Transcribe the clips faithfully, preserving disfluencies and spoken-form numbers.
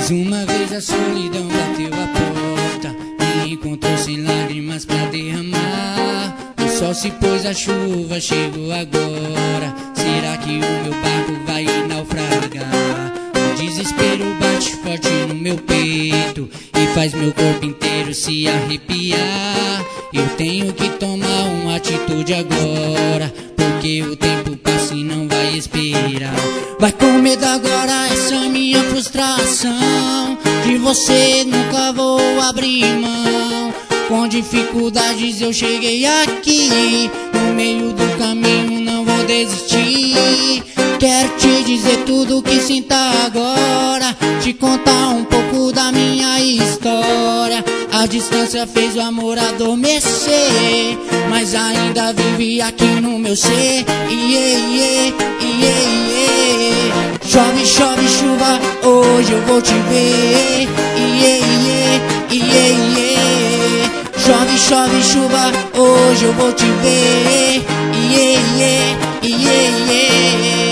Mais uma vez a solidão bateu a porta, me encontrou sem lágrimas pra derramar. O sol se pôs, a chuva chegou agora. Será que o meu barco vai naufragar? O desespero bate forte no meu peito e faz meu corpo inteiro se arrepiar. Eu tenho que tomar uma atitude agora, porque o tempo passa e não vai esperar. Vai com medo agora essa minha frustração, de você nunca vou abrir mão. Com dificuldades eu cheguei aqui, no meio do caminho não vou desistir. Quero te dizer tudo o que sinto agora, te contar um pouco da minha história. A distância fez o amor adormecer, mas ainda vive aqui no meu ser. Iê, iê, iê, iê. Chove, chove, chuva, hoje eu vou te ver. Iê, iê, iê, iê. Chove, chove, chuva, hoje eu vou te ver. Iê, iê, iê, iê.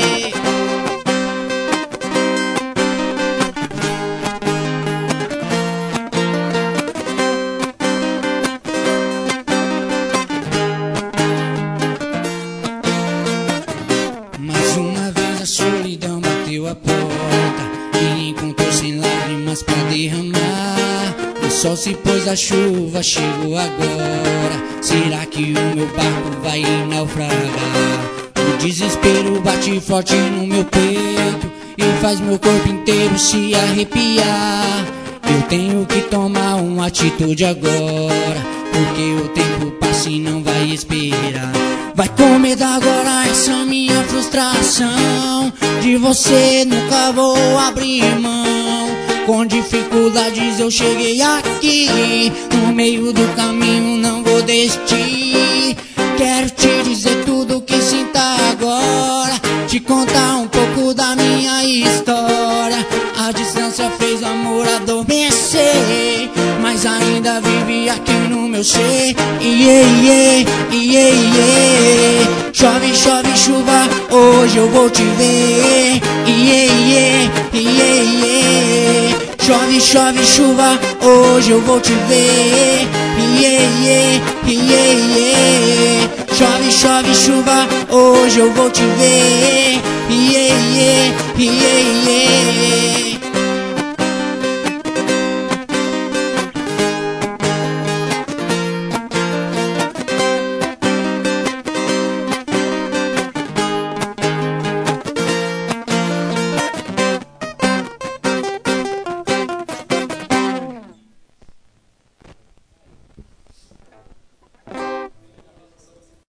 Mais uma vez a solidão bateu a porta, me encontrou sem lágrimas pra derramar. O sol se pôs, a chuva chegou agora. Será que o meu barco vai naufragar? O desespero bate forte no meu peito e faz meu corpo inteiro se arrepiar. Eu tenho que tomar uma atitude agora, porque o tempo passa e não vai esperar. Vai com medo agora essa minha frustração, de você nunca vou abrir mão. Com dificuldades eu cheguei aqui, no meio do caminho não vou desistir. Quero te dizer tudo o que sinto agora, te contar um pouco da minha história. A distância fez o amor adormecer, mas ainda vive aqui no meu ser. Iê, iê, iê, iê. Chove, chove, chuva, hoje eu vou te ver. Iê, iê, iê, iê. Chove, chove, chuva, hoje eu vou te ver. Iê, iê, iê, iê. Chove, chove, chuva, hoje eu vou te ver. Iê, iê, iê, iê.